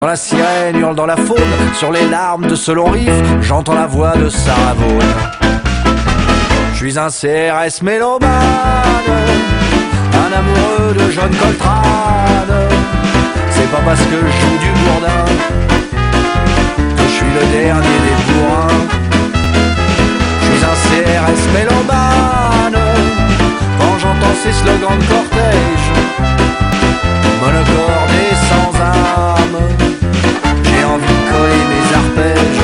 La sirène hurle dans la faune, sur les larmes de ce long riff, j'entends la voix de Sarah Vaughan. Je suis un CRS mélomane, un amoureux de John Coltrane. C'est pas parce que je joue du bourdin que je suis le dernier des bourrins. Je suis un CRS mélomane, quand j'entends ces slogans de cortège, monocorde et sans âme. J'ai envie de coller mes arpèges.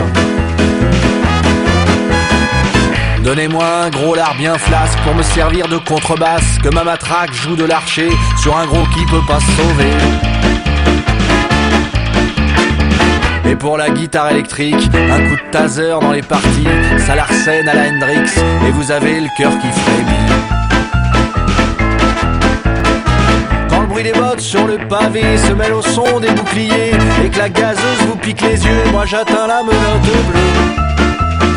Donnez-moi un gros lard bien flasque pour me servir de contrebasse, que ma matraque joue de l'archer sur un gros qui peut pas se sauver. Et pour la guitare électrique, un coup de taser dans les parties, ça l'arsène à la Hendrix, et vous avez le cœur qui frémit. Les bottes sur le pavé se mêlent au son des boucliers et que la gazeuse vous pique les yeux, moi j'atteins la menotte bleue.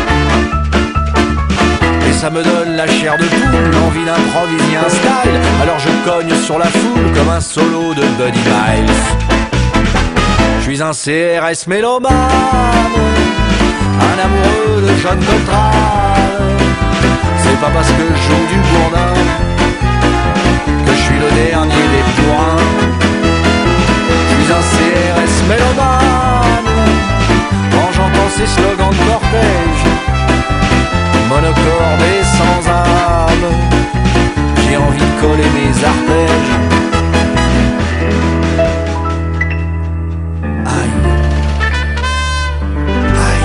Et ça me donne la chair de poule, l'envie d'improviser un style, alors je cogne sur la foule comme un solo de Buddy Miles. Je suis un CRS mélomane, un amoureux de John Coltrane. C'est pas parce que je joue du bourdin que je suis le dernier des bourrins. Je suis un CRS mélomane, quand j'entends ces slogans de cortège, monocorde et sans âme. J'ai envie de coller mes arpèges. Aïe, aïe,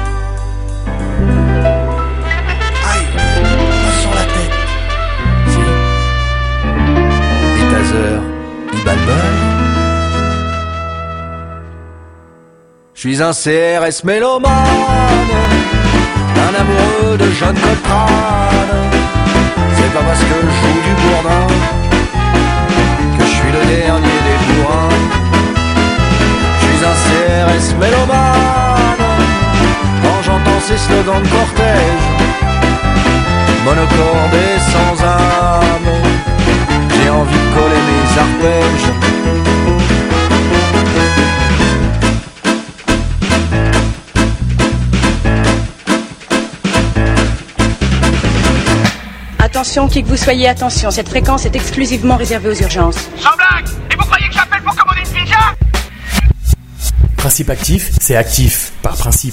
aïe, me sur la tête. Il balbonne. Je suis un CRS mélomane, un amoureux de John Coltrane. C'est pas parce que je joue du bourdin que je suis le dernier des bourrins. Je suis un CRS mélomane, quand j'entends ces slogans de cortège, monocorde et sans âme. J'ai envie de coller mes arpèges. Attention, qui que vous soyez, attention, cette fréquence est exclusivement réservée aux urgences. Sans blague! Et vous croyez que j'appelle pour commander une pizza? Principe actif, c'est actif, par principe.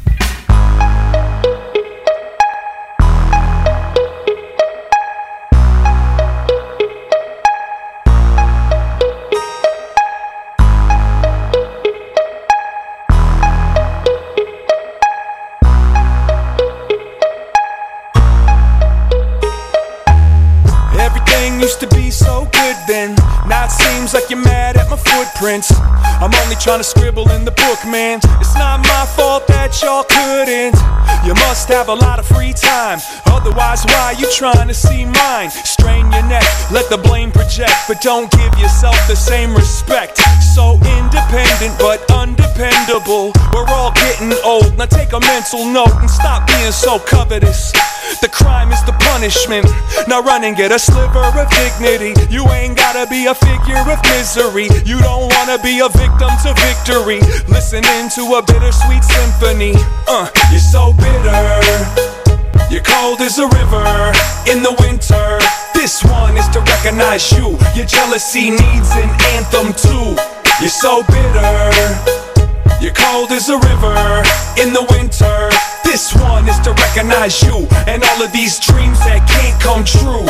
I'm only trying to scribble in the book, man. It's not my fault that y'all couldn't. You must have a lot of free time, otherwise why you trying to see mine? Strain your neck, let the blame project, but don't give yourself the same respect. So independent but undependable, we're all getting old. Now take a mental note and stop being so covetous. The crime is the punishment. Now run and get a sliver of dignity. You ain't gotta be a figure of misery. You don't wanna be a victim to victory. Listening to a bittersweet symphony. You're so bitter. You're cold as a river in the winter. This one is to recognize you. Your jealousy needs an anthem too. You're so bitter. You're cold as a river in the winter. This one is to recognize you and all of these dreams that can't come true.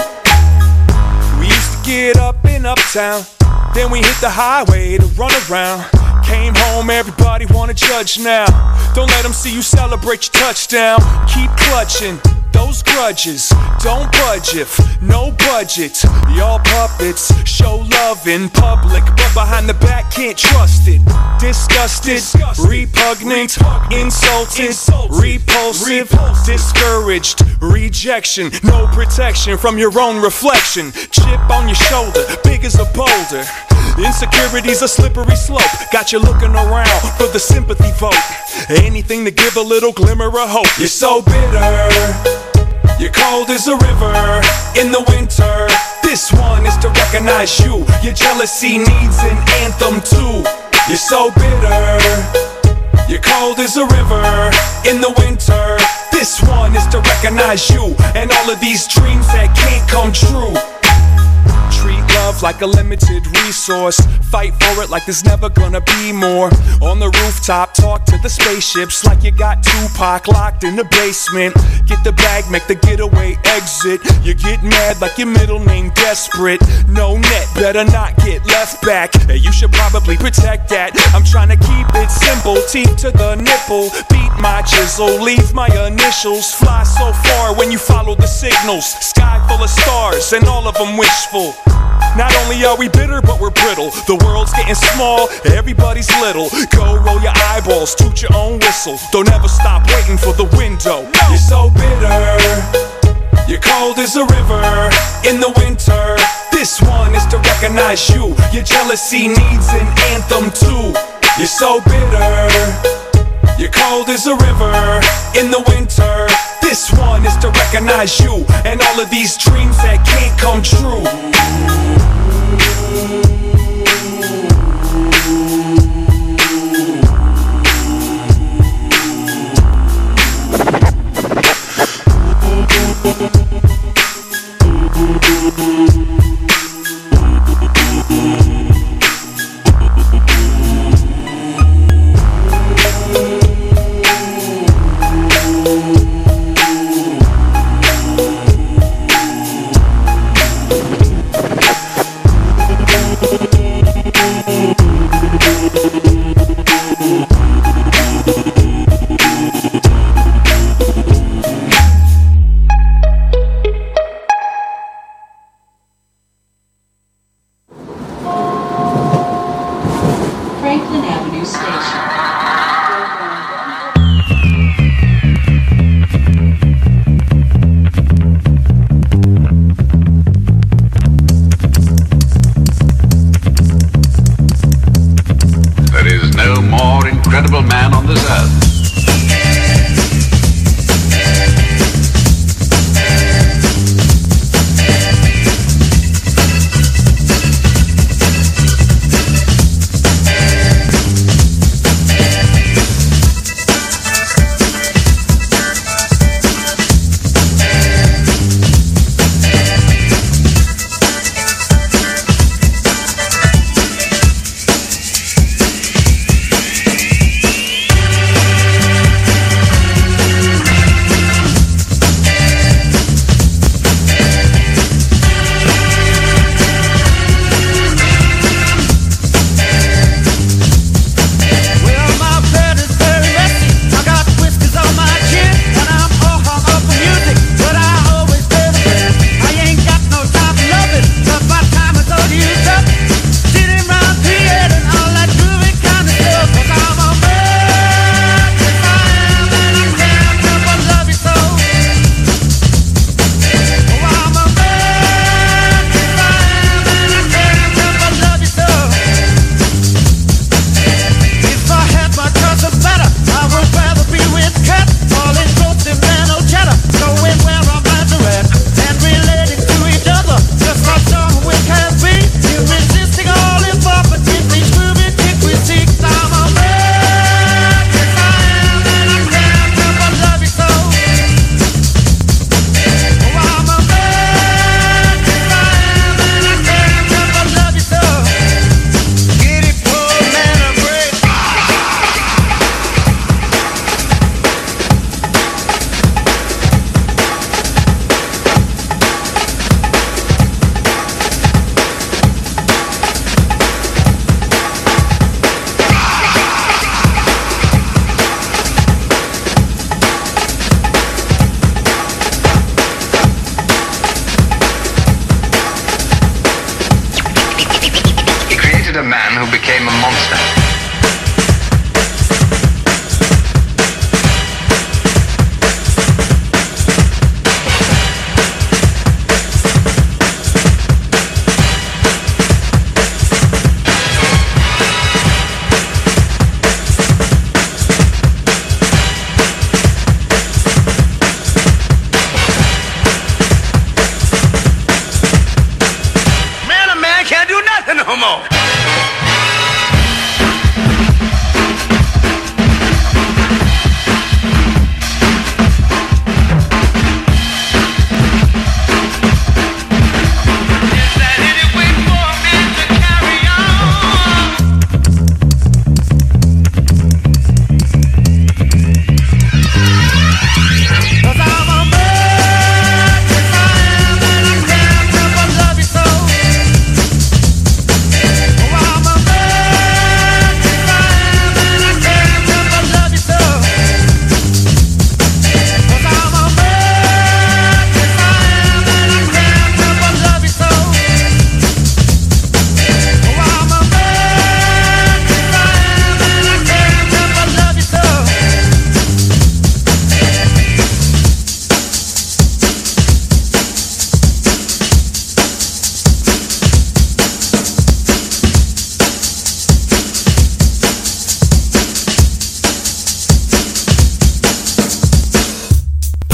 We used to get up in Uptown, then we hit the highway to run around. Came home, everybody wanna judge now. Don't let them see you celebrate your touchdown. Keep clutching those grudges, don't budge if no budget. Y'all puppets show love in public, but behind the back can't trust it. Disgusted, repugnant, insulted, repulsive, discouraged, rejection, no protection from your own reflection. Chip on your shoulder, big as a boulder. Insecurity's a slippery slope, got you looking around for the sympathy vote. Anything to give a little glimmer of hope. You're so bitter, you're cold as a river in the winter. This one is to recognize you. Your jealousy needs an anthem too. You're so bitter, you're cold as a river in the winter. This one is to recognize you and all of these dreams that can't come true. Treat love like a limited resource. Fight for it like there's never gonna be more. On the rooftop, talk to the spaceships like you got Tupac locked in the basement. Get the bag, make the getaway exit. You get mad like your middle name desperate. No net, better not get left back. Hey, you should probably protect that. I'm trying to keep it simple, teeth to the nipple. Beat my chisel, leave my initials. Fly so far when you follow the signals. Sky full of stars and all of them wishful. Not only are we bitter, but we're brittle. The world's getting small, everybody's little. Go roll your eyeballs, toot your own whistle. Don't ever stop waiting for the window. You're so bitter, you're cold as a river in the winter. This one is to recognize you. Your jealousy needs an anthem too. You're so bitter, you're cold as a river in the winter. This one is to recognize you and all of these dreams that can't come true.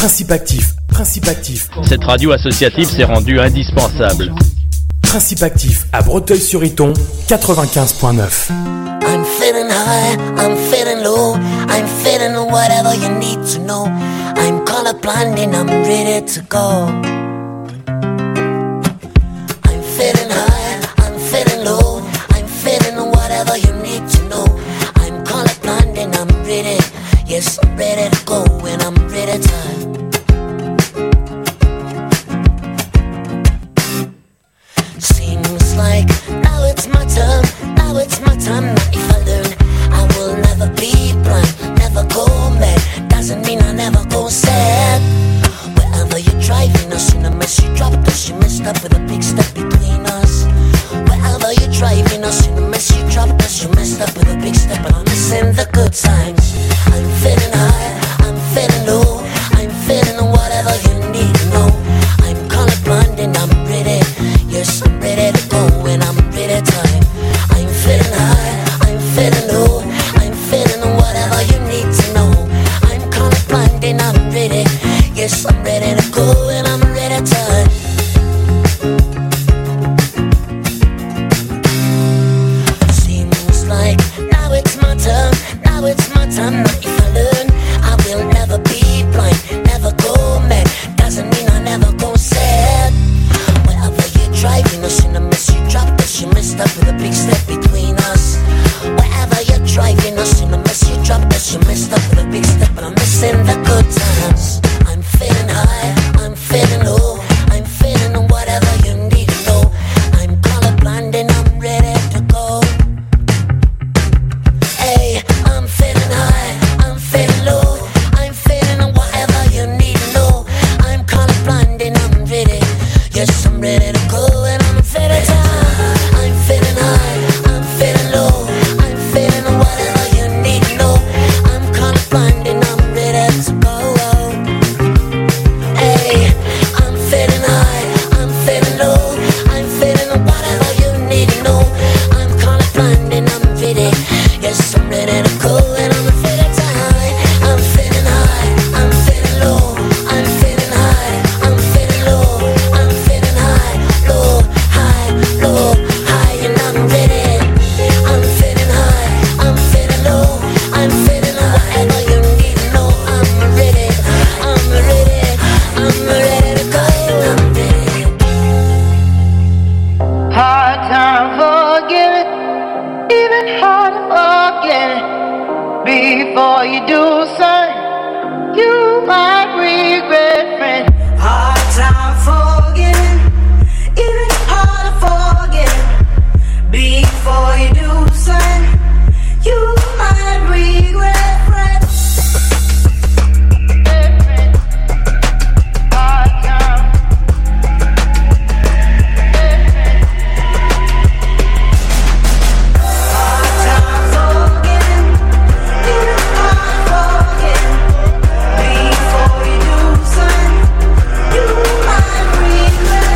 Principe actif, principe actif. Cette radio associative s'est rendue indispensable. Principe actif à Breteuil-sur-Iton, 95.9. I'm feeling high, I'm feeling low, I'm feeling whatever you need to know. I'm colorblind and I'm ready to go. I'm feeling high, I'm feeling low, I'm feeling whatever you need to know. I'm colorblind and I'm ready, yes I'm ready to go and I'm ready to. Seems like now it's my turn, now it's my time. Now if I learn, I will never be blind, never go mad. Doesn't mean I never go sad. Wherever you're driving us in a mess, you dropped us, you messed up with a big step between us. Wherever you're driving us in a mess, you dropped us, you messed up with a big step. But I'm missing the good times. I'm feeling high, I'm feeling low, I'm feeling whatever you need to know. I'm colorblind and I'm ready. Yes, I'm ready to go and I'm ready to. I'm feeling high, I'm feeling low, I'm feeling whatever you need to know. I'm colorblind and I'm ready. Yes, I'm ready to go and I'm ready to. Seems like now it's my turn, now it's my time. Now if I learn, I will never be blind, never go mad. Doesn't mean I never go sad. Wherever you're driving us in a mess, you dropped us, you messed up with a big step between us. Wherever you're driving us in a mess, you dropped us, you messed up with a big step. But I'm missing the good times. I'm feeling high, I'm feeling low, I'm feeling whatever you need to know. I'm colorblind and I'm ready to go. Hey, I'm feeling high, I'm feeling low, I'm feeling whatever you need to know. I'm colorblind and I'm ready. Yes, I'm ready to go and I'm ready to. I'm feeling high, I'm feeling low, I'm feeling whatever you need to know. I'm colorblind and I'm ready to go. Hey, I'm feeling high, I'm feeling low, I'm feeling whatever you need to know. I'm colorblind and I'm ready. Yes, I'm ready to go and I'm ready to. I'm feeling high, I'm feeling low, I'm feeling high, I'm feeling low, I'm feeling high, low, high, and I'm ready. I'm feeling high, I'm feeling low, I'm feeling whatever you need to know. I'm ready, I'm ready, I'm ready to go. I'm ready. Hard time forgiving, even hard to forget. Before you do something, you might regret, friend. Hard time forgiving, even hard to forget. Before you do something, you might regret, friend. Hard time. Hard time forgiving, even hard to forget. Before you do something, you might regret.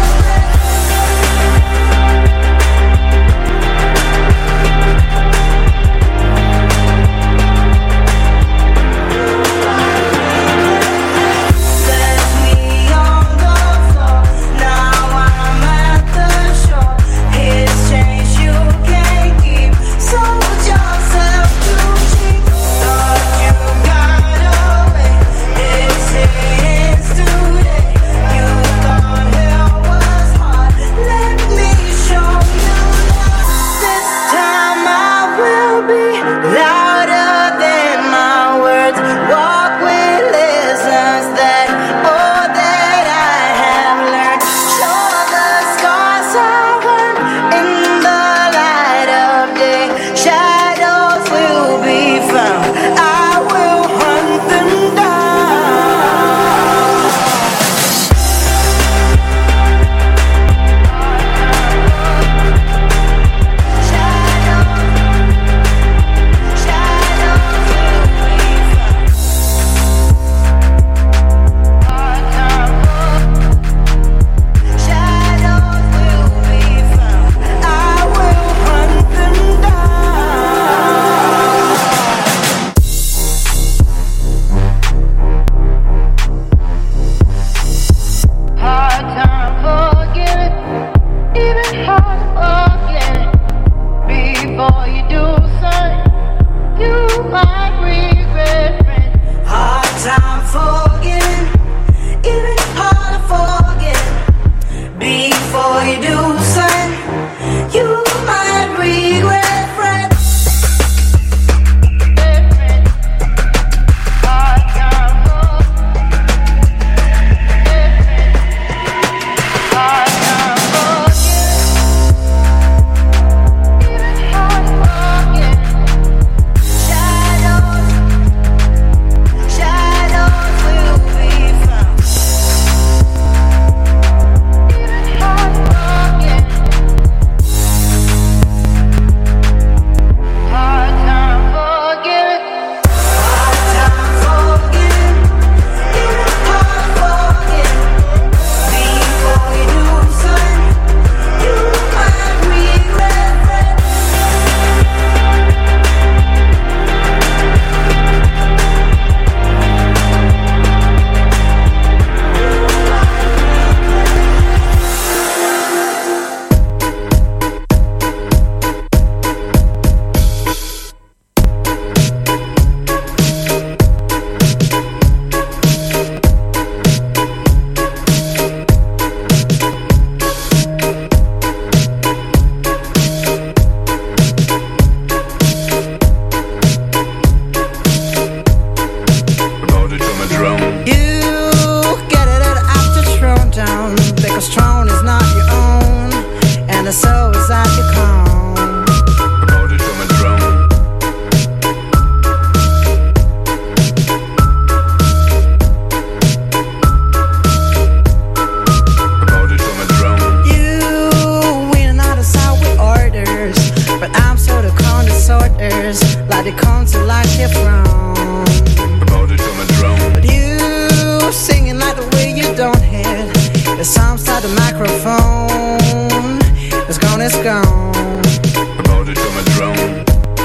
body concert like you're from. But you singing like the way you don't hit. The sound outside the microphone. It's gone, it's gone. About it from a drone.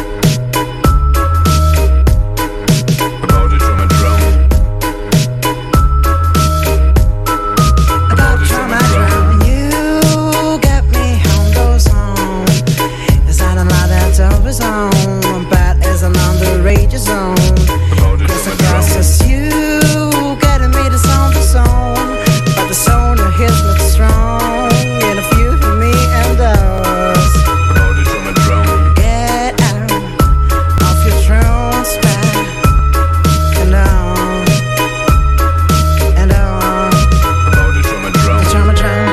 Zone, bad as an underage zone. Crisscrosses you, getting me to sound the song, but the sound of his not strong. And a few for me and us. Get out of your throne spot and on and on. The trauma drum.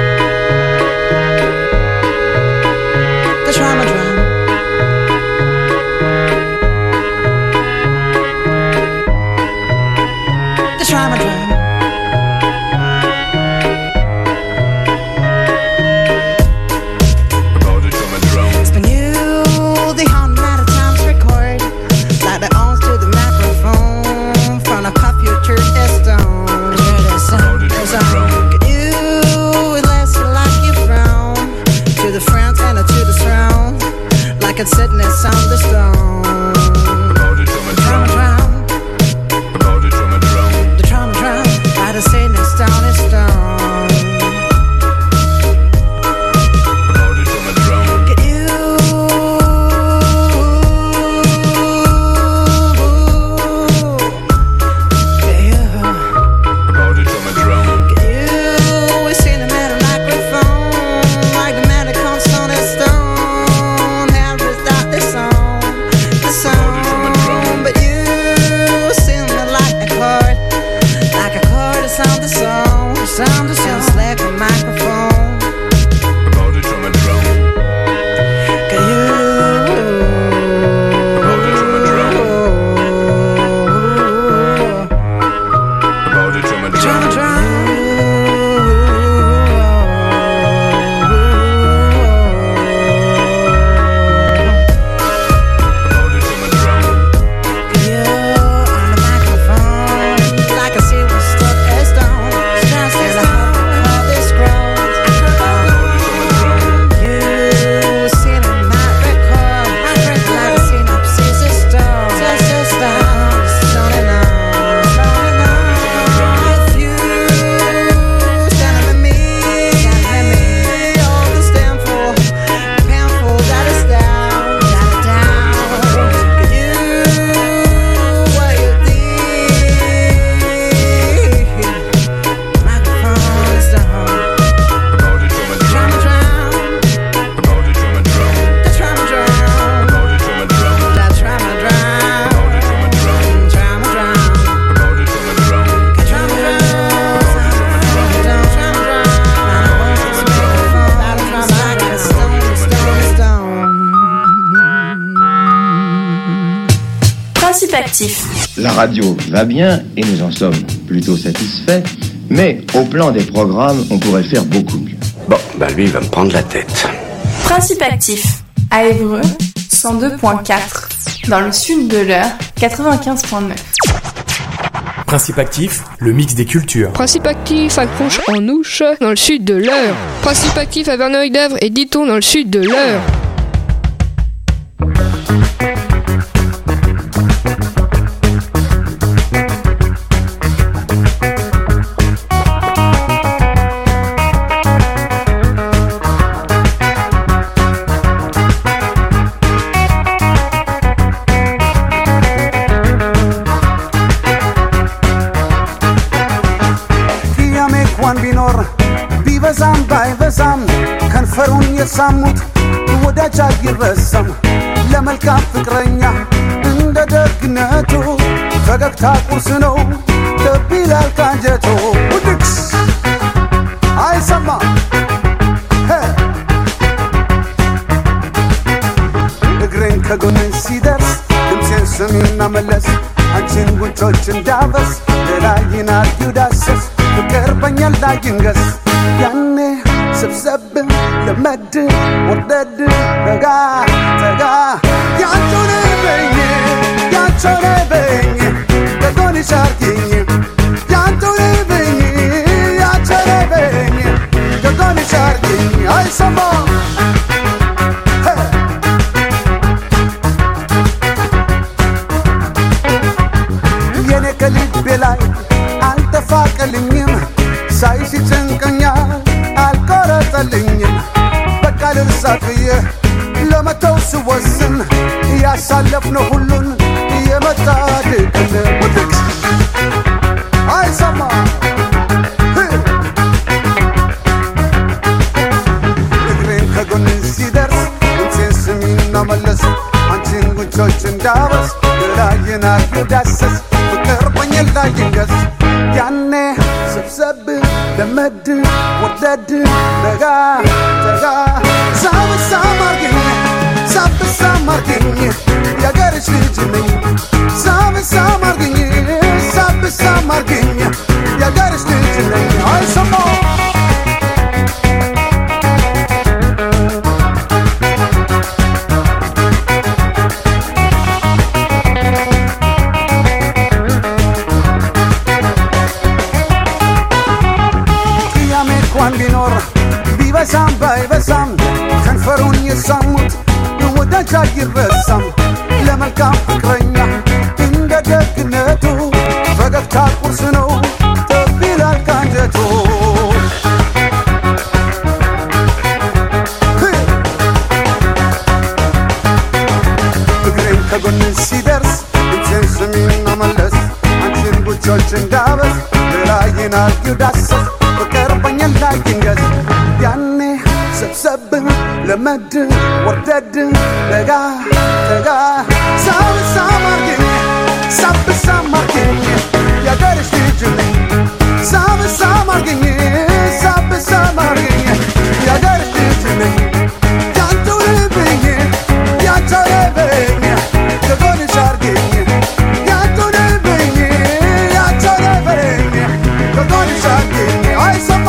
The trauma drum. Trauma drum. It's been you the hundred of times record, like the ons to the microphone from a computer is done. Can you less like you frown to the friends and to the sound, like it's sitting on the stone. Trauma drum. The saying it's down, it's down. Get you, get you. Get you. We seen him at a microphone, like the man that comes on his stone. How is that the song? The song. But you seen me like a chord. Sound the song, sound the song, just like a microphone. About it from a drone. Can you? About it from a drone. About it from a drone. La radio va bien et nous en sommes plutôt satisfaits, mais au plan des programmes, on pourrait faire beaucoup mieux. Bon, bah lui, il va me prendre la tête. Principe actif, à Évreux, 102.4, dans le sud de l'Eure, 95.9. Principe actif, le mix des cultures. Principe actif à Cronche-en-Ouche, dans le sud de l'Eure. Principe actif à Verneuil-d'Avre et Diton, dans le sud de l'Eure. ከንፈሩን የሳሙት ወዳጅ አይረሳም ለመልካም ፍቅረኛ እንደ ደግነቱ ፈገግታ ቁርስ ነው ልብ ይላል ካንጀቱ ውድቅስ አይሰማ እግሬን ከጎኔን ሲደርስ ድምፄን ስሚና መለስ አንቺን ጉንጮች እንዳበስ ሌላይን አርጊው ዳሰስ ፍቅር በኛ ላይ ይንገስ ያኔ سبسب لمد وردد تقا تقا يعطوني بيني መርሳት ብዬ ለመተው ስወስን ያሳለፍነው ሁሉን የመጣ ድቅን ውድቅ አይሰማ እግሬን ከጎን ሲደርስ ድምፄን ስሚና መለስ አንቺን ጉንጮች እንዳበስ ገላዬን አርጌው ዳሰስ ፍቅር በኝል ላይ ይንገስ ያኔ ሰብሰብ ለመድ ወደድ ነጋ ተጋ ሳብሳም አርገኝ ሳብሳም አርገኝ የአገርሽ ልጅ ነኝ ሳብሳም አርገኝ ሳብሳም አርገኝ የአገርሽ ልጅ ነኝ አይሰማ ቢኖር ቢበሳም ባይበሳም ከንፈሩን የሳሙት ወዳጅ አይረሳም ለመልካም ፍቅረኛ እንደ ደግነቱ ፈገግታ ቁርስ ነው ጠብ ይላል ካንጀቱ እግሬም ከጎን ሲደርስ ድምፄን ስሚና መለስ አንቺን ጉንጮች እንዳበስ ገላዬን አርጌው ዳሰስ ፍቅር በኛል ላይ ይንገስ ያኔ ሰብሰብ ለመድ ወርደድ ነጋ ተጋ ሳብሳም አርገኝ ሳብሳም አርገኝ የአገርሽ ልጅ ነኝ ሳብሳም አርገኝ ሳብሳም አርገኝ የአገርሽ ልጅ ነኝ ያንተው ልብኝ ያንተው ልብኝ ከጎንሽ አርገኝ ያንተው ልብኝ ያንተው ልብኝ ከጎንሽ አርገኝ አይሰማ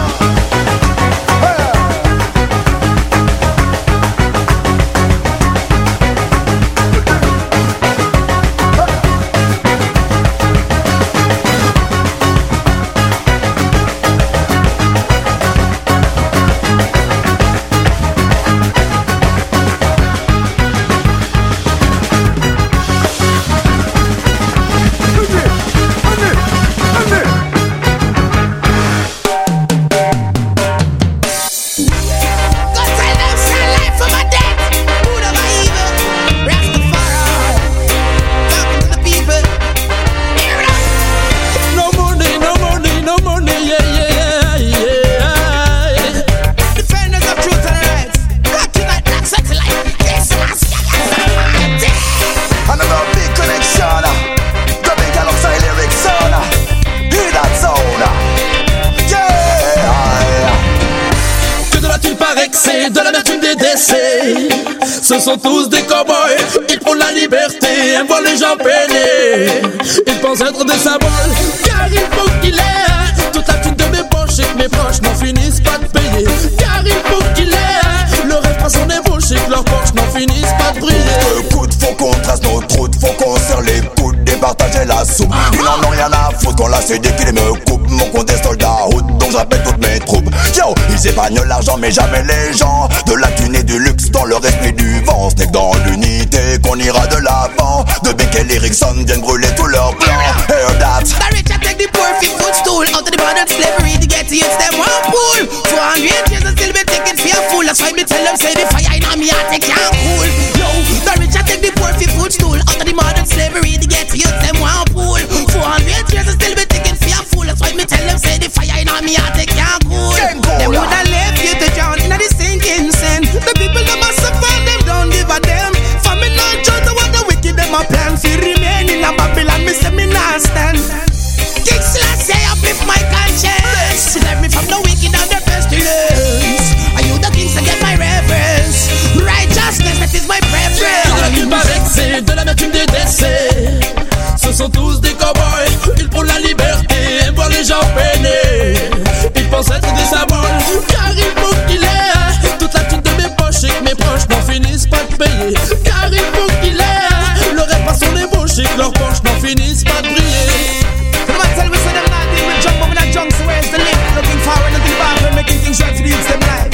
Ce sont tous des cow-boys, ils font la liberté, ils voient les gens peiner. Ils pensent être des symboles, car il faut qu'il ait toute la thune de mes poches et que mes proches n'en finissent pas de payer. Car il faut qu'il ait le rêve à son ébauche et que leurs poches n'en finissent pas de briller. Le coup de faut qu'on trace nos routes, faut qu'on serre les coudes, départager la soupe. Ils n'en ont rien à foutre qu'on l'a cédé qu'ils me coupent. Mon compte est soldat route, donc j'appelle toutes mes troupes. Yo, ils épargnent l'argent mais jamais les gens. De la thune et du luxe dans le respect du vent. C'est que dans l'unité qu'on ira de l'avant. De Beckel et Erickson viennent brûler tous leurs plans. Hear that. The rich I take the poor fi footstool. Out of the modern slavery to get to youths them one pool. 400 years and still be taking for a fool. That's why me tell them say the fire in me heart they can't cool. Yo, the rich I take the poor fi footstool. Out of the modern slavery to get to youths them one pool. 400 years and still be taking for a fool. That's why me tell them say the fire in me heart they can't cool. Them woulda left you to drown in the sinking sand. The people that must suffer them don't give a damn. For me not judge what the wicked them a plan. Fi remain in a Babylon me say me not stand. King Selassie uplift my conscience. Save me from the wicked and the pestilence. Are you the kings to get my reverence? Righteousness that is my preference. Il paraît que c'est de l'amertume des décès. Ce sont tous des cow-boys, ils font la liberté, ils voient les gens peiner. Ils pensent être des symboles, car il faut qu'il ait toute la thune de mes poches et que mes proches n'en finissent pas de payer. Car il faut qu'il ait le rêve à son ébauche et que leurs poches n'en finissent pas de briller. Tell me so them not deal with jump over that junk, so where's the link? Looking forward, looking backward, making things right for the youths them life.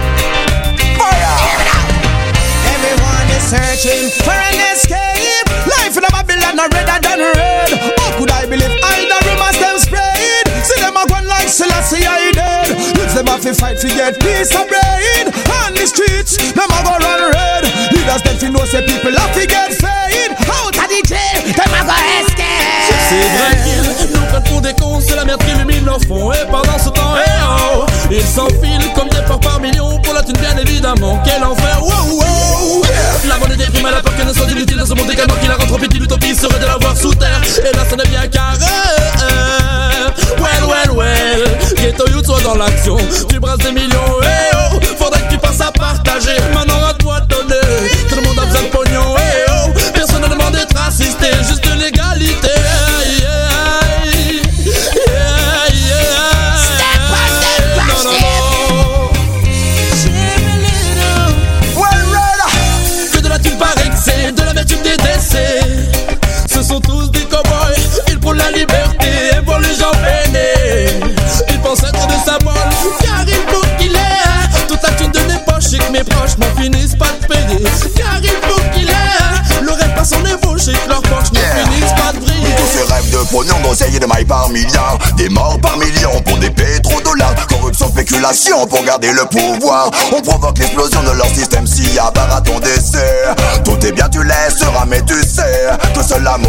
Fire! Everyone is searching for an escape. Life in a Babylon are redder than red. How could I believe I the rumors them spread? See them a going like Selassie I dead. Youths them a have to fight to get peace of brain. On the streets, them a go run red. Leaders them fi know say people have to get fed. Out of the jail, them a go escape. C'est vrai qu'ils nous prennent pour des cons, c'est la merde qui illumine leur fond. Et pendant ce temps, oh, ils s'enfilent comme des porcs par millions. Pour la thune bien évidemment, quel enfer, wow, wow. La monnaie déprime à la peur qu'elle ne soit inutile dans ce monde décadent qui la rend trop petite. L'utopie serait de la voir sous terre. Et là, ça n'est bien carré. Well, Ghetto Youth soit dans l'action. Tu brasses des millions, eh oh. Faudrait que tu passes à partager. Maintenant à toi de donner. Tout le monde a besoin de pognon, eh oh. Personne ne demande d'être assisté, juste de l'égalité. Que de la thune par excès, de l'amertume des décès. Ce sont tous des cow-boys, ils prônent la liberté et voient les gens peiner. Ils pensent être de sa bol, car il faut qu'il ait toute la thune de mes poches et que mes proches n'en finissent pas de payer. Car il faut qu'il ait le rêve pas son ébauche et que leurs poches ne finissent pas de briller. Tous ces rêves de pognon, d'oseille et de mailles par milliards. Des morts par millions pour des pétrodollars. Corruption, spéculation pour garder le pouvoir. On provoque l'explosion de leur système s'il y a baraton d'essai. Tout est bien, tu laisseras, mais tu sais que seul l'amour